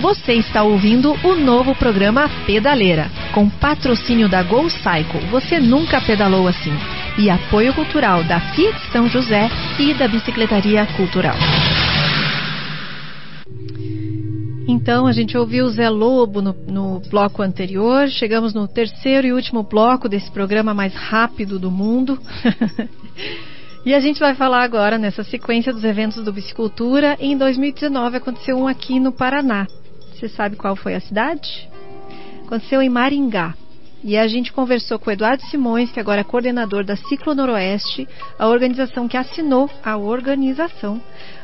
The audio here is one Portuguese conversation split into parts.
Você está ouvindo o novo programa Pedaleira, com patrocínio da Go Cycle. Você nunca pedalou assim. E apoio cultural da Fiat São José e da Bicicletaria Cultural. Então, a gente ouviu o Zé Lobo no bloco anterior. Chegamos no terceiro e último bloco desse programa mais rápido do mundo. E a gente vai falar agora, nessa sequência dos eventos do Bicicultura. Em 2019 aconteceu um aqui no Paraná. Você sabe qual foi a cidade? Aconteceu em Maringá. E a gente conversou com o Eduardo Simões, que agora é coordenador da Ciclo Noroeste, a organização que assinou a organização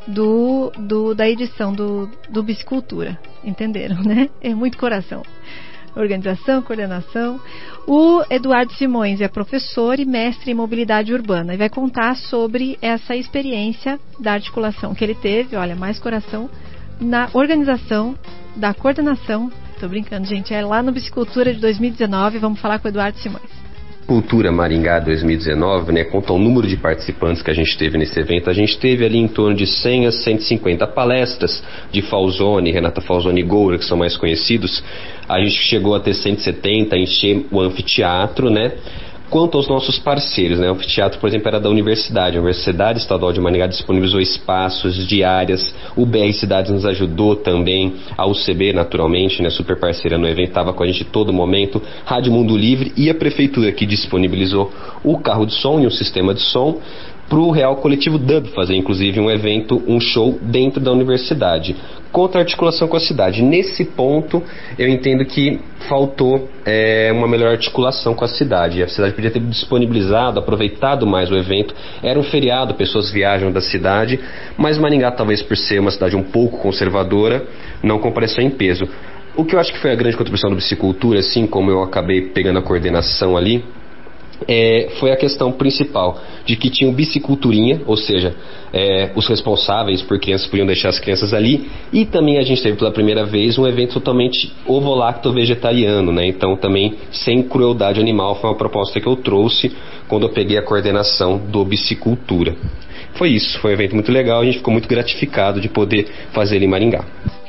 da edição do Bicicultura. Entenderam, né? É muito coração. Organização, coordenação. O Eduardo Simões é professor e mestre em mobilidade urbana e vai contar sobre essa experiência da articulação que ele teve, olha, mais coração, na organização da coordenação. Tô brincando, gente, é lá no Bicicultura de 2019, vamos falar com o Eduardo Simões. Cultura Maringá 2019, né, conta o número de participantes que a gente teve nesse evento. A gente teve ali em torno de 100 a 150 palestras de Falzoni, Renata Falzoni e Goura, que são mais conhecidos. A gente chegou a ter 170, encher o anfiteatro, né? Quanto aos nossos parceiros, né? O anfiteatro, por exemplo, era da Universidade. A Universidade Estadual de Maringá disponibilizou espaços, diárias. O BR Cidades nos ajudou também. A UCB, naturalmente, né? Super parceira no evento, estava com a gente todo momento. Rádio Mundo Livre e a Prefeitura, que disponibilizou o carro de som e um sistema de som para o Real Coletivo Dub fazer, inclusive, um evento, um show dentro da universidade, contra a articulação com a cidade. Nesse ponto, eu entendo que faltou uma melhor articulação com a cidade. A cidade podia ter disponibilizado, aproveitado mais o evento. Era um feriado, pessoas viajam da cidade, mas Maringá, talvez por ser uma cidade um pouco conservadora, não compareceu em peso. O que eu acho que foi a grande contribuição do Bicicultura, assim como eu acabei pegando a coordenação ali, foi a questão principal de que tinha o Biciculturinha, ou seja, os responsáveis por crianças podiam deixar as crianças ali, e também a gente teve pela primeira vez um evento totalmente ovo-lacto-vegetariano, né? Então também sem crueldade animal. Foi uma proposta que eu trouxe quando eu peguei a coordenação do Bicicultura. Foi isso, foi um evento muito legal, a gente ficou muito gratificado de poder fazer ele em Maringá.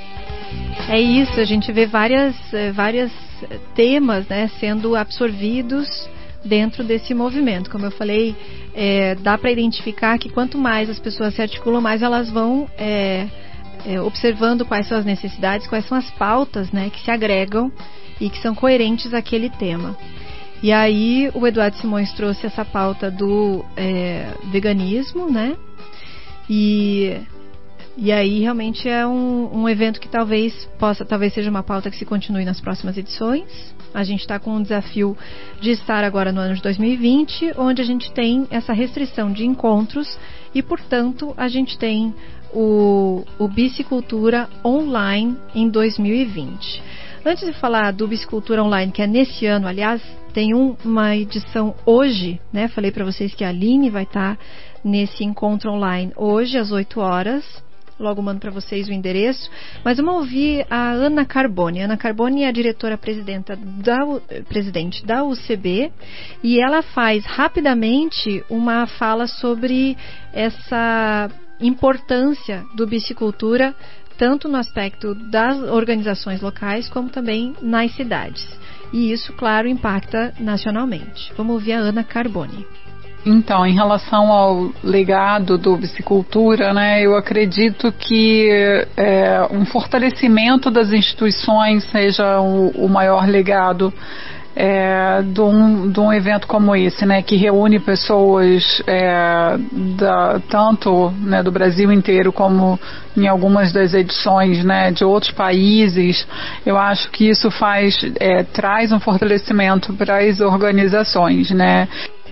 É isso, a gente vê vários temas, né, sendo absorvidos dentro desse movimento. Como eu falei, dá para identificar que quanto mais as pessoas se articulam, mais elas vão observando quais são as necessidades, quais são as pautas, né, que se agregam e que são coerentes àquele tema. E aí o Eduardo Simões trouxe essa pauta do veganismo, né? E aí realmente é um evento que talvez seja uma pauta que se continue nas próximas edições. A gente está com um desafio de estar agora no ano de 2020, onde a gente tem essa restrição de encontros e, portanto, a gente tem o Bicicultura Online em 2020. Antes de falar do Bicicultura Online, que é nesse ano, aliás, tem uma edição hoje, né? Falei para vocês que a Aline vai estar nesse encontro online hoje, às 8 horas. Logo mando para vocês o endereço. Mas vamos ouvir a Ana Carboni. A Ana Carboni é a diretora-presidente da UCB e ela faz rapidamente uma fala sobre essa importância do bicicultura, tanto no aspecto das organizações locais, como também nas cidades. E isso, claro, impacta nacionalmente. Vamos ouvir a Ana Carboni. Então, em relação ao legado do Bicicultura, né, eu acredito que um fortalecimento das instituições seja o maior legado de um evento como esse, né, que reúne pessoas tanto, né, do Brasil inteiro como em algumas das edições, né, de outros países. Eu acho que isso traz um fortalecimento para as organizações, né.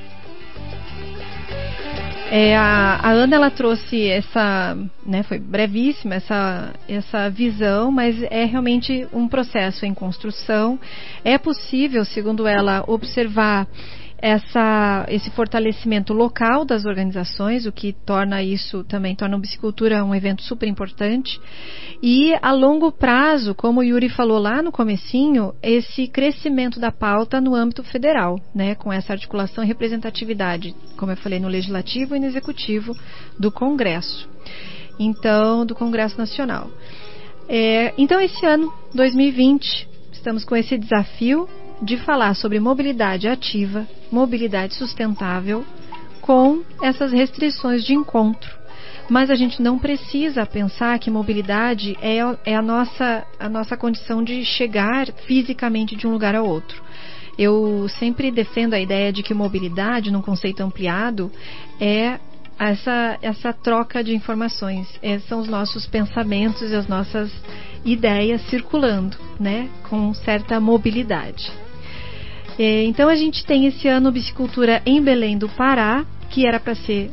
A Ana, ela trouxe essa, né, foi brevíssima essa visão, mas é realmente um processo em construção. É possível, segundo ela, observar esse fortalecimento local das organizações, o que torna o Bicicultura um evento super importante. E a longo prazo, como o Yuri falou lá no comecinho, esse crescimento da pauta no âmbito federal, né, com essa articulação e representatividade, como eu falei, no Legislativo e no Executivo do Congresso. Então, do Congresso Nacional. Então, esse ano, 2020, estamos com esse desafio de falar sobre mobilidade ativa, mobilidade sustentável, com essas restrições de encontro. Mas a gente não precisa pensar que mobilidade é a nossa condição de chegar fisicamente de um lugar ao outro. Eu sempre defendo a ideia de que mobilidade, num conceito ampliado, é essa troca de informações. São os nossos pensamentos e as nossas ideias circulando, né, com certa mobilidade. Então a gente tem esse ano Bicicultura em Belém do Pará, que era para ser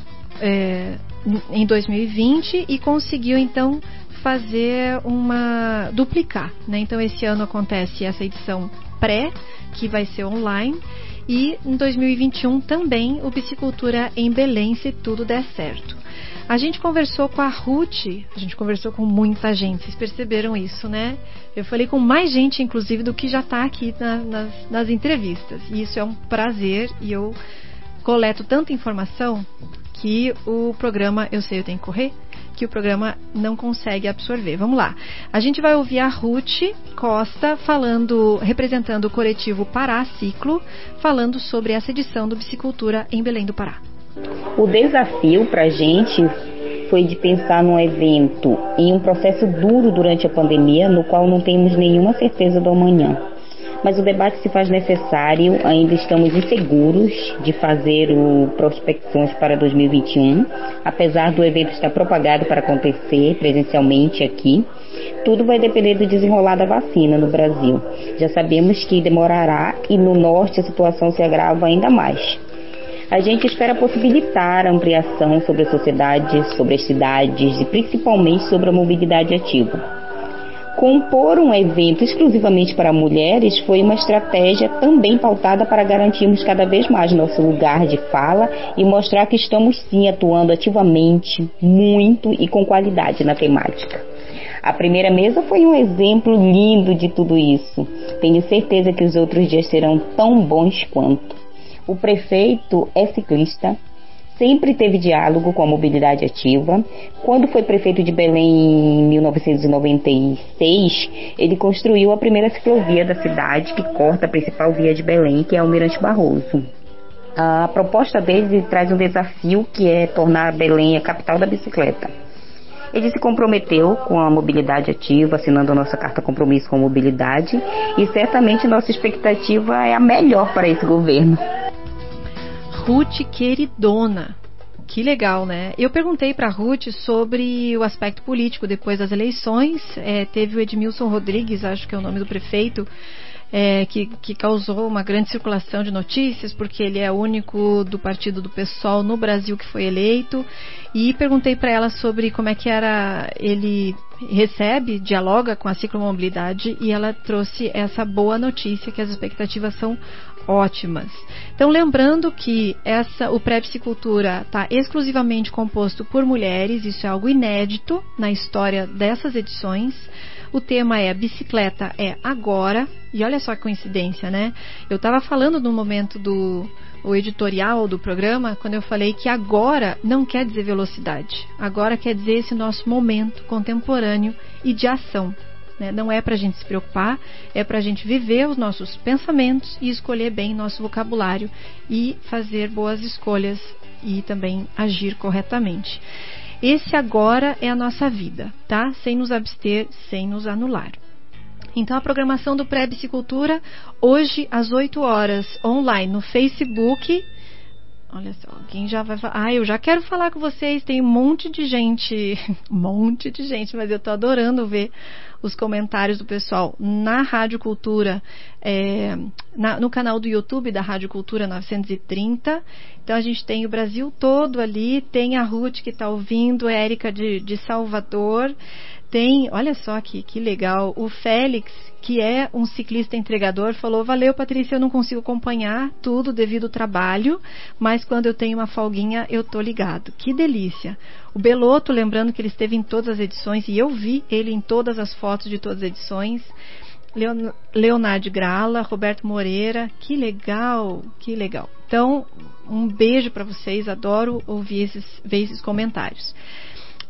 em 2020 e conseguiu então fazer duplicar, né? Então esse ano acontece essa edição pré, que vai ser online, e em 2021 também o Bicicultura em Belém, se tudo der certo. A gente conversou com a Ruth, a gente conversou com muita gente, vocês perceberam isso, né? Eu falei com mais gente, inclusive, do que já está aqui nas entrevistas. E isso é um prazer, e eu coleto tanta informação que o programa, eu sei, eu tenho que correr, que o programa não consegue absorver. Vamos lá. A gente vai ouvir a Ruth Costa representando o coletivo Pará Ciclo, falando sobre essa edição do Bicicultura em Belém do Pará. O desafio para a gente foi de pensar num evento em um processo duro durante a pandemia, no qual não temos nenhuma certeza do amanhã. Mas o debate se faz necessário, ainda estamos inseguros de fazer prospecções para 2021, apesar do evento estar propagado para acontecer presencialmente aqui. Tudo vai depender do desenrolar da vacina no Brasil. Já sabemos que demorará e no norte a situação se agrava ainda mais. A gente espera possibilitar a ampliação sobre a sociedade, sobre as cidades e principalmente sobre a mobilidade ativa. Compor um evento exclusivamente para mulheres foi uma estratégia também pautada para garantirmos cada vez mais nosso lugar de fala e mostrar que estamos sim atuando ativamente, muito e com qualidade na temática. A primeira mesa foi um exemplo lindo de tudo isso. Tenho certeza que os outros dias serão tão bons quanto. O prefeito é ciclista, sempre teve diálogo com a mobilidade ativa. Quando foi prefeito de Belém em 1996, ele construiu a primeira ciclovia da cidade, que corta a principal via de Belém, que é o Mirante Barroso. A proposta dele traz um desafio, que é tornar Belém a capital da bicicleta. Ele se comprometeu com a mobilidade ativa, assinando a nossa carta compromisso com a mobilidade, e certamente nossa expectativa é a melhor para esse governo. Ruth queridona, que legal, né? Eu perguntei para a Ruth sobre o aspecto político depois das eleições. Teve o Edmilson Rodrigues, acho que é o nome do prefeito, que causou uma grande circulação de notícias, porque ele é o único do partido do PSOL no Brasil que foi eleito. E perguntei para ela sobre como é que ele dialoga com a ciclomobilidade, e ela trouxe essa boa notícia, que as expectativas são ótimas. Então, lembrando que o Pré-Bicicultura está exclusivamente composto por mulheres, isso é algo inédito na história dessas edições. O tema é Bicicleta é Agora, e olha só que coincidência, né? Eu estava falando no momento o editorial do programa, quando eu falei que agora não quer dizer velocidade, agora quer dizer esse nosso momento contemporâneo e de ação. Não é para a gente se preocupar, é para a gente viver os nossos pensamentos e escolher bem nosso vocabulário e fazer boas escolhas e também agir corretamente. Esse agora é a nossa vida, tá? Sem nos abster, sem nos anular. Então, a programação do Pré-Bicicultura, hoje às 8 horas, online no Facebook. Olha só, alguém já vai falar. Eu já quero falar com vocês. Tem um monte de gente, mas eu tô adorando ver os comentários do pessoal na Rádio Cultura, no canal do YouTube da Rádio Cultura 930. Então a gente tem o Brasil todo ali, tem a Ruth que está ouvindo, a Érica de Salvador. Tem, olha só que legal, o Félix, que é um ciclista entregador, falou: valeu, Patrícia, eu não consigo acompanhar tudo devido ao trabalho, mas quando eu tenho uma folguinha eu tô ligado. Que delícia. O Beloto, lembrando que ele esteve em todas as edições, e eu vi ele em todas as fotos de todas as edições. Leonardo Grala, Roberto Moreira, que legal, que legal. Então, um beijo para vocês, adoro ver esses comentários.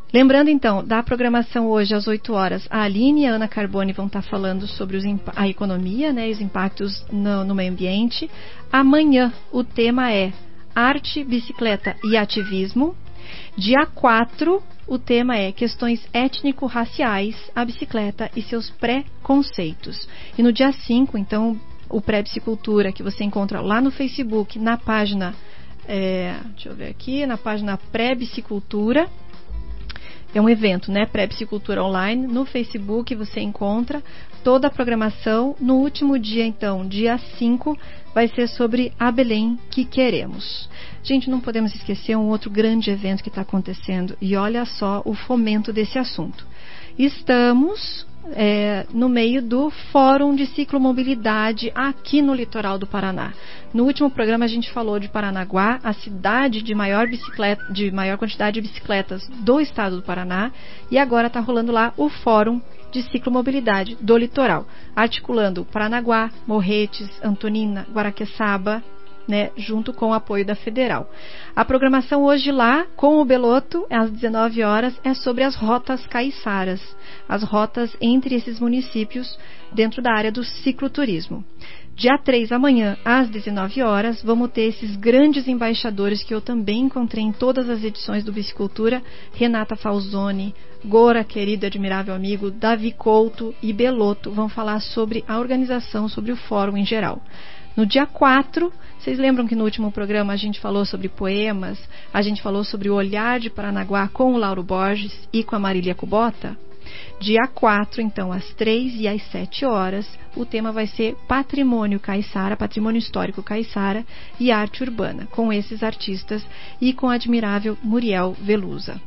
Lembrando, então, da programação hoje às 8 horas, a Aline e a Ana Carboni vão estar falando sobre a economia, né, os impactos no meio ambiente. Amanhã o tema é arte, bicicleta e ativismo. Dia 4, o tema é questões étnico-raciais, a bicicleta e seus preconceitos. E no dia 5, então, o Pré-Bicicultura, que você encontra lá no Facebook, na página, deixa eu ver aqui, na página Pré-Bicicultura. É um evento, né? Pré-Bicicultura Online. No Facebook você encontra toda a programação. No último dia, então, dia 5, vai ser sobre a Belém que queremos. Gente, não podemos esquecer um outro grande evento que está acontecendo. E olha só o fomento desse assunto. Estamos no meio do Fórum de Ciclomobilidade aqui no litoral do Paraná. No último programa a gente falou de Paranaguá, a cidade de maior quantidade de bicicletas do estado do Paraná, e agora está rolando lá o Fórum de Ciclomobilidade do litoral, articulando Paranaguá, Morretes, Antonina, Guaraqueçaba, né, junto com o apoio da Federal. A programação hoje lá, com o Beloto, às 19 horas, é sobre as rotas caiçaras, as rotas entre esses municípios dentro da área do cicloturismo. Dia 3, amanhã, às 19 horas, vamos ter esses grandes embaixadores que eu também encontrei em todas as edições do Bicicultura, Renata Falzoni, Gora, querido admirável amigo, Davi Couto e Beloto vão falar sobre a organização, sobre o fórum em geral. No dia 4, vocês lembram que no último programa a gente falou sobre poemas, a gente falou sobre o olhar de Paranaguá com o Lauro Borges e com a Marília Kubota? Dia 4, então, às 3 e às 7 horas, o tema vai ser Patrimônio Caiçara, Patrimônio Histórico Caiçara e Arte Urbana, com esses artistas e com a admirável Muriel Velusa.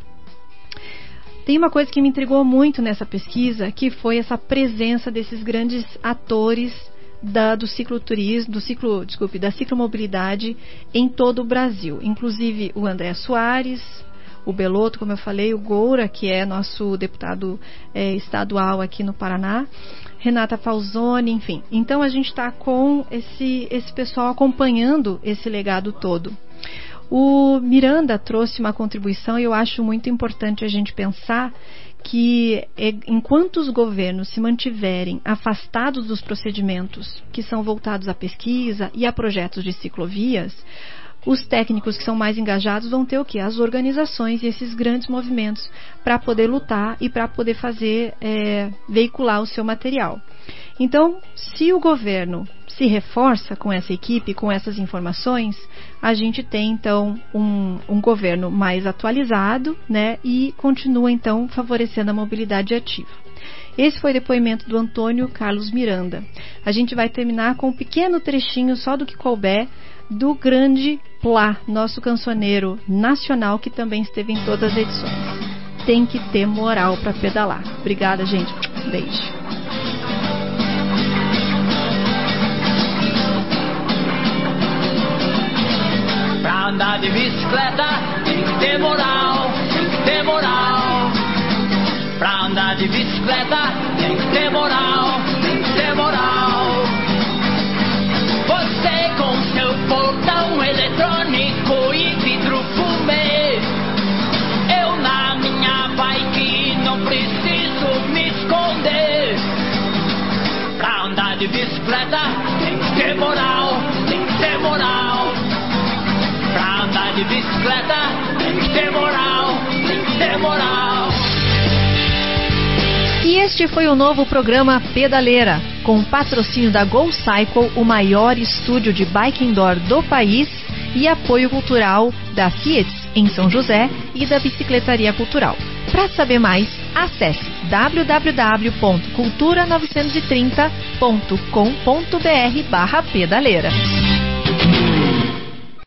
Tem uma coisa que me intrigou muito nessa pesquisa, que foi essa presença desses grandes atores da ciclomobilidade em todo o Brasil, inclusive o André Soares, o Beloto, como eu falei, o Goura, que é nosso deputado estadual aqui no Paraná, Renata Falzoni, enfim. Então a gente está com esse pessoal acompanhando esse legado todo. O Miranda trouxe uma contribuição e eu acho muito importante a gente pensar que enquanto os governos se mantiverem afastados dos procedimentos que são voltados à pesquisa e a projetos de ciclovias, os técnicos que são mais engajados vão ter o quê? As organizações e esses grandes movimentos para poder lutar e para poder fazer, veicular o seu material. Então, se o governo se reforça com essa equipe, com essas informações, a gente tem então um governo mais atualizado, né, e continua então favorecendo a mobilidade ativa. Esse foi o depoimento do Antônio Carlos Miranda. A gente vai terminar com um pequeno trechinho só do que couber do grande Plá, nosso cancioneiro nacional que também esteve em todas as edições. Tem que ter moral para pedalar. Obrigada, gente. Beijo. Pra andar de bicicleta tem que ter moral, tem que ter moral. Pra andar de bicicleta tem que ter moral, tem que ter moral. Você com seu portão eletrônico e vidro fumê, eu na minha bike não preciso me esconder. Pra andar de bicicleta tem que ter moral, tem que ter moral. Pra andar de bicicleta tem que ter moral, tem que ter moral. E este foi o novo programa Pedaleira, com o patrocínio da Go Cycle, o maior estúdio de bike indoor do país, e apoio cultural da Fiat em São José e da Bicicletaria Cultural. Para saber mais, acesse www.cultura930.com.br/pedaleira.